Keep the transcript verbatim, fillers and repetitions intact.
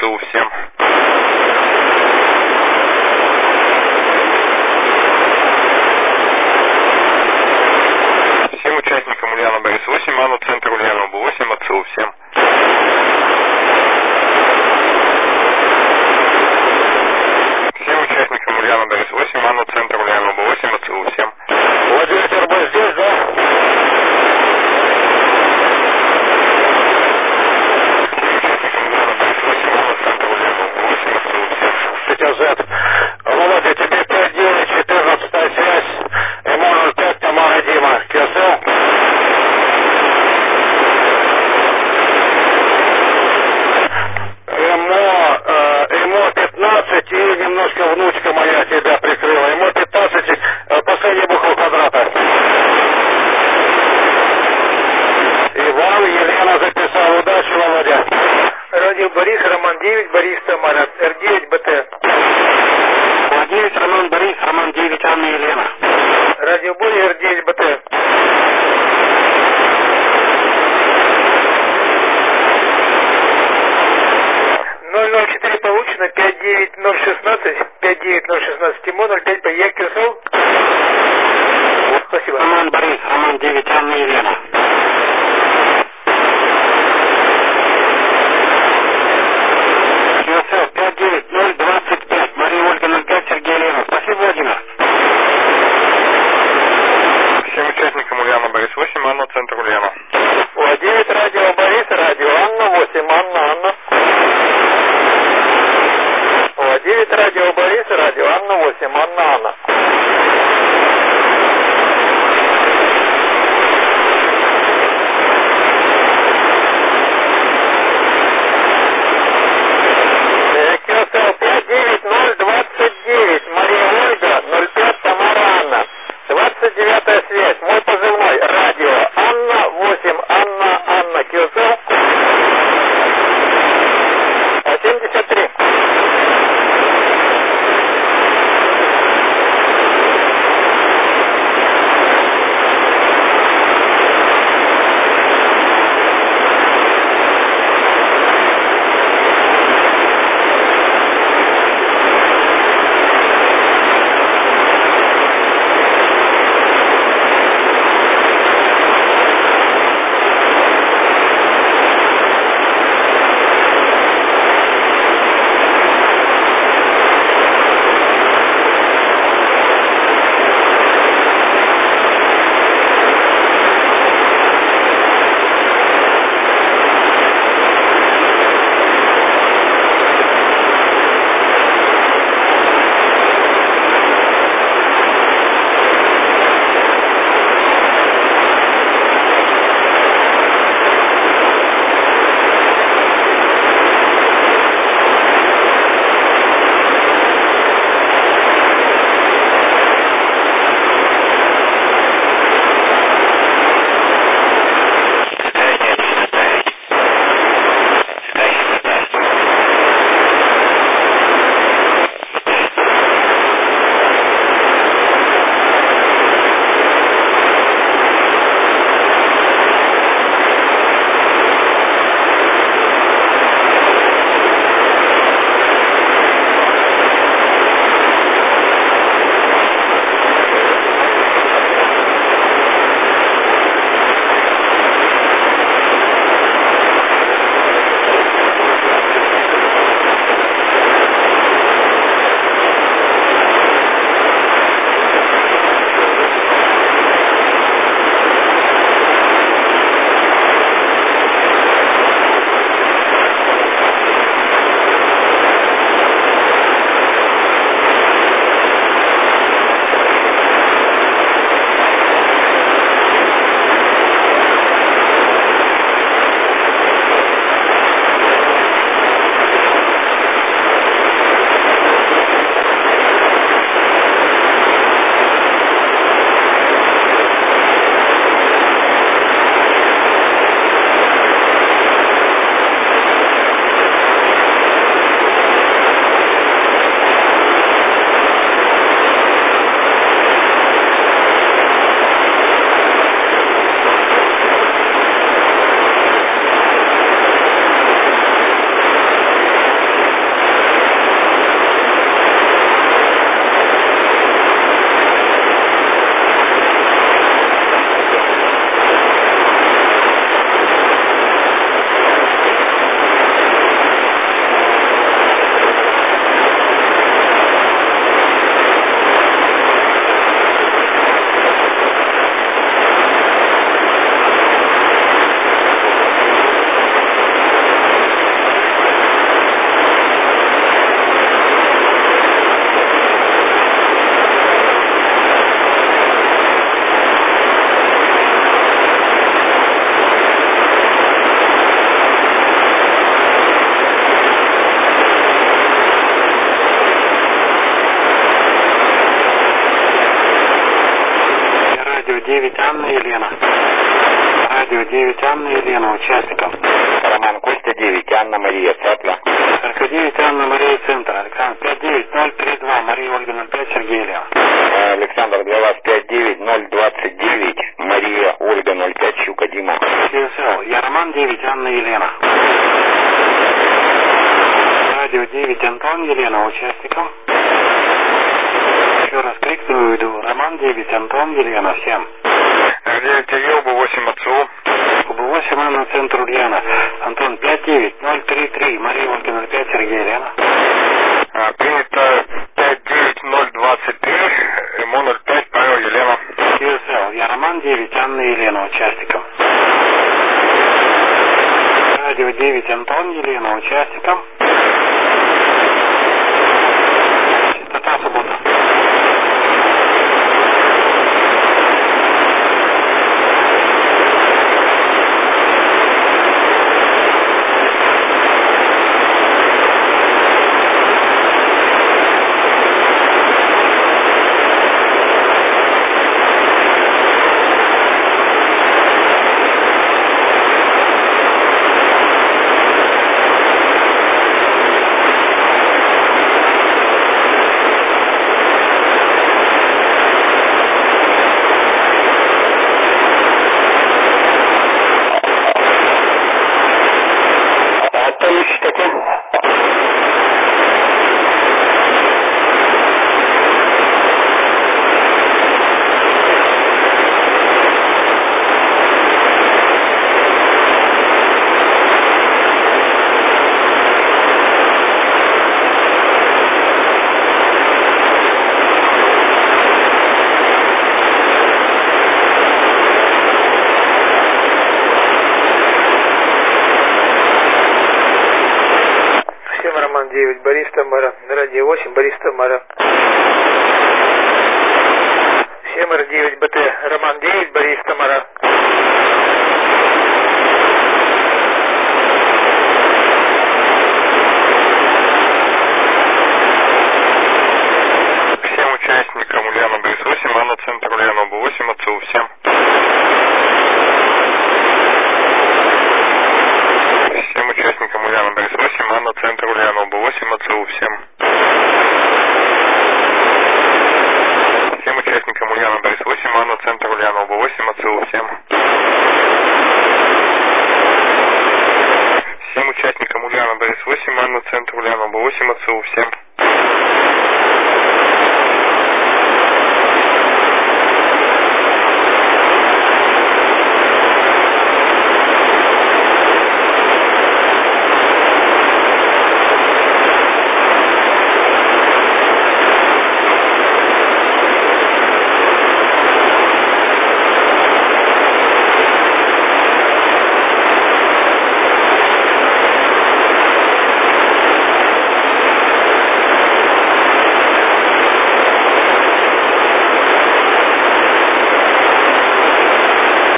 ВЦУ всем. Всем участникам Ульяна Борис восемь, Анна, центр Ульянова восемь, ВЦУ всем. Всем участникам Ульяна Борис восемь, Анна, центр Ульянова восемь, ВЦУ всем. Владимир РБ здесь, да? Зет. Володя, тебе пять девять четырнадцатая связь, ЭМО ноль пять, Тамара Дима, КСЛ. ЭМО, э, ЭМО пятнадцать и немножко внучка моя тебя прикрыла. ЭМО пятнадцать, э, последняя буква квадрата. Иван, Елена записал. Удачи, Володя. Радио Борис, Роман девять, Борис Тамара, Р девять БТ. девять, Роман Борис, Роман девять, Анна Елена. Радио Борис, Р девять БТ. ноль ноль четыре получено, пять девять ноль шестнадцать, пять девять ноль шестнадцать, Тимо, ноль пять по Е, КСЛ. Спасибо. Роман Борис, Роман девять, Анна Елена. пять девять ноль двадцать пять, Мария Ольга ноль пять, Сергей Ленов. Спасибо, Владимир. Всем участникам Ульяна Борис восемь, Анна, центр Ульяна. девять, радио Борис, радио Анна, восемь, Анна, Анна. девять, радио Борис, радио Анна, восемь, Анна, Анна. пять девять ноль двадцать девять, Мария Ольга, ноль пять, Тамара Анна. двадцать девятая связь, мой позывной, радио Анна, восемь, Анна, Анна, КСЛ. семьдесят три. девять Анна Елена. Радио девять Анна Елена, участникам. Роман Костя девять, Анна Мария, Цапля. эр ка девять Анна Мария, Центр. Александр пять девять ноль три два, Мария Ольга ноль пять, Сергей Лева. Александр, для вас пять девять ноль двадцать девять, Мария Ольга ноль пять, Щука Дима. Я Роман девять Анна Елена. Радио девять Антон Елена, участникам. Еще раз крикну, иду. Роман девять Антон Елена, всем. девять Кирилл, Б восемь ОЦУ. Б восемь Анна, Центр Ульяна. Антон пять девять ноль три три, Мария Ольга ноль пять, Сергей Лена. А, принято пять девять ноль двадцать три, ему ноль пять, Павел Елена. Я Роман девять Анна Елена, участникам. Радио девять Антон Елена, участникам. Частота суббота. девять, Борис Тамара. Радио восемь, Борис Тамара. семь эр девять БТ, Роман девять, Борис Тамара. Всем участникам Ульяна Борис восемь, Анна Центр Ульяна Б восемь, ОЦУ, всем. Всем участникам Ульяна Борис восемь, Анна Центр Ульяна Б восемь, ОЦУ, всем. Всем участникам Ульяна Борис восемь, Анна Центр Ульяна Б восемь, ОЦУ, всем. Всем участникам Ульяна Борис восемь, Анна Центр Ульяна Б восемь, ОЦУ, всем.